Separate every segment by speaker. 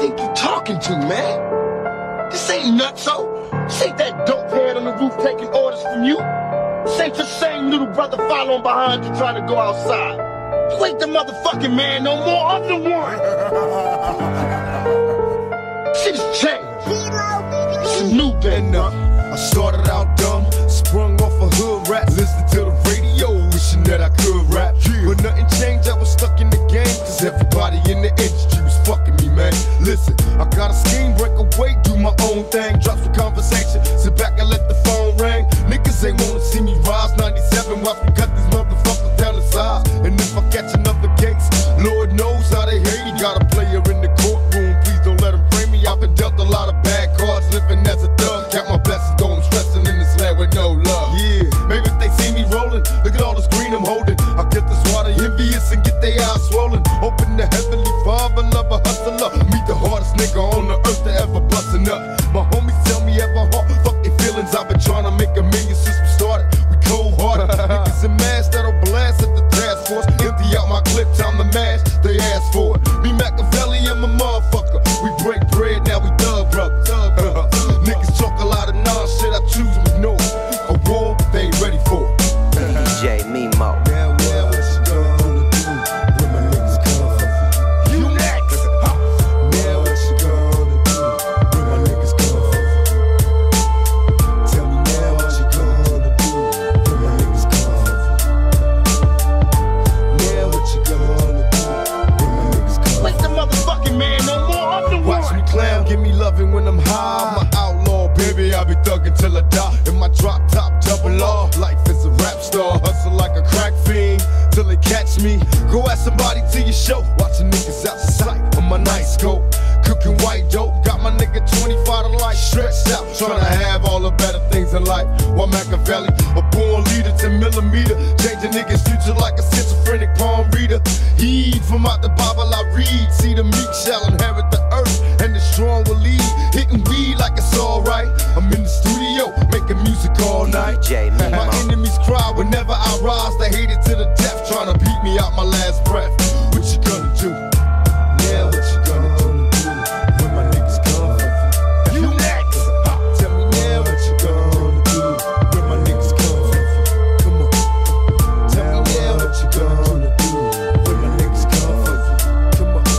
Speaker 1: think you talking to, man? This ain't nutso. This ain't that dope head on the roof taking orders from you. This ain't your same little brother following behind you trying to go outside. You ain't the motherfucking man no more. I'm the one. Shit has changed. It's a new day.
Speaker 2: And I started out dumb, sprung off a hood rat, listened to the radio, wishing that I could rap. But nothing changed, I was stuck in the game, cause everybody in the industry was fucking me, man. Listen, I got a scheme, break away, do my own thing, drop some conversation, sit back and let the phone ring. Niggas ain't wanna see me rise, 97, watch me cut these motherfuckers down to size. And if I catch another case, Lord knows how they hate me. Got a player in the courtroom, please don't let him frame me. I've been dealt a lot of bad cards, living as a thug. Count my blessings, though I'm stressing in this land with no love. Yeah, maybe if they see me rolling, look at all this green I'm holding. I'll get this water envious and get their eyes swollen. Open the heavenly father, love a hustler. Meet the hardest nigga on the earth to ever bustin' up. My homies tell me ever hard, fuck their feelings. I've been trying to make $1 million since we started. We cold hearted, niggas in masks that'll blast at the task force. Empty out my clip, time to mash, they ask for it. Me Machiavelli and my motherfucker. We break bread, now we thug brothers. Niggas talk a lot of non-shit, I choose to ignore. A war, they ain't ready for it.
Speaker 3: DJ Mimo.
Speaker 2: Now what you gonna do when my niggas come for you? You next! Now what you gonna do when my niggas come for you? Tell me now what you gonna do when my niggas come for you? Now what you gonna do when my niggas come for you?
Speaker 1: Ain't the motherfucking man no more. I'm the one.
Speaker 2: Watch me clown, give me loving when I'm high. I'm an outlaw, baby, I be thuggin' till I die. In my drop top, double R. Life is a rap star, hustle like a crack fiend till they catch me. Go ask somebody to your show. Watching niggas out of sight on my night scope. Cooking white dope, got my nigga 25 to life stretched out, trying to have all the better things in life. While Machiavelli, a born leader to millimeter, changing niggas' future like a schizophrenic palm reader. Heed from out the Bible I read, see the meek shall inherit the earth, and the strong will lead. Hitting weed like it's alright. I'm in the studio, making music all night.
Speaker 3: DJ Mimo.
Speaker 2: My enemies cry whenever I rise, they hate it to the death, trying to beat me out my last breath. What you gonna do? Now what you gonna do when my niggas come for you? You next! Tell me now what you gonna do when my niggas come for you? Come on. Tell me now what you gonna do when my niggas come for you? Come on.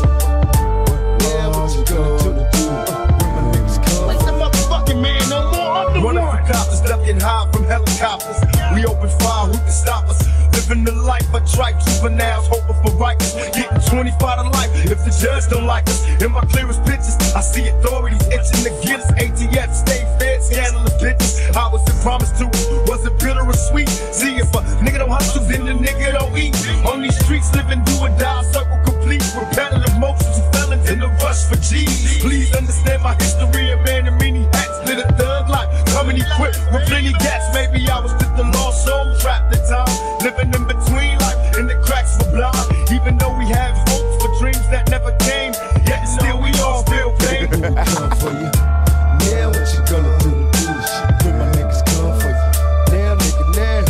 Speaker 2: Now what you gonna do when my niggas come for
Speaker 1: Ain't
Speaker 2: you?
Speaker 1: the motherfucking man no more. I'm the
Speaker 2: Running
Speaker 1: one.
Speaker 2: for cops, ducking high from helicopters. We open fire, who can stop us? Living the life of tripe, juveniles hoping for righteous. Getting 25 to life if the judge don't like us. In my clearest pictures, I see authorities itching to get us. ATF, state fed, scandalous bitches. I was promised to us, was it bitter or sweet? See, if a nigga don't hustle, then the nigga don't eat. On these streets, living do or die, circle complete. Repetitive motions, felons in the rush for G's. Please understand my history of man in many hats. Live a thug life, coming equipped with plenty gas. Maybe I was just a lost soul, trapped in time. Living in between life, and the cracks were blind. Even though we have hopes for dreams that never came, yet still we all feel pain. Come for you. Now what you gonna do? When my niggas come for you. Now nigga,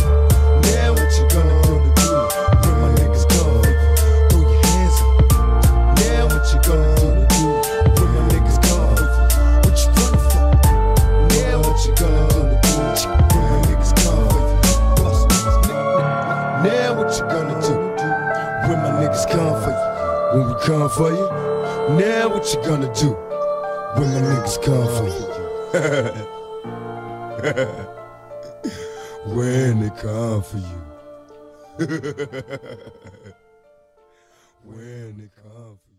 Speaker 2: now what you gonna do? When my niggas come for you. Throw your hands up. Now what you gonna do? When my niggas come for you. What you running for? Now what you gonna do? When my niggas come for you. Now what you gonna do when my niggas come for you? When we come for you? Now what you gonna do when my niggas come for you? When they come for you. When they come for you.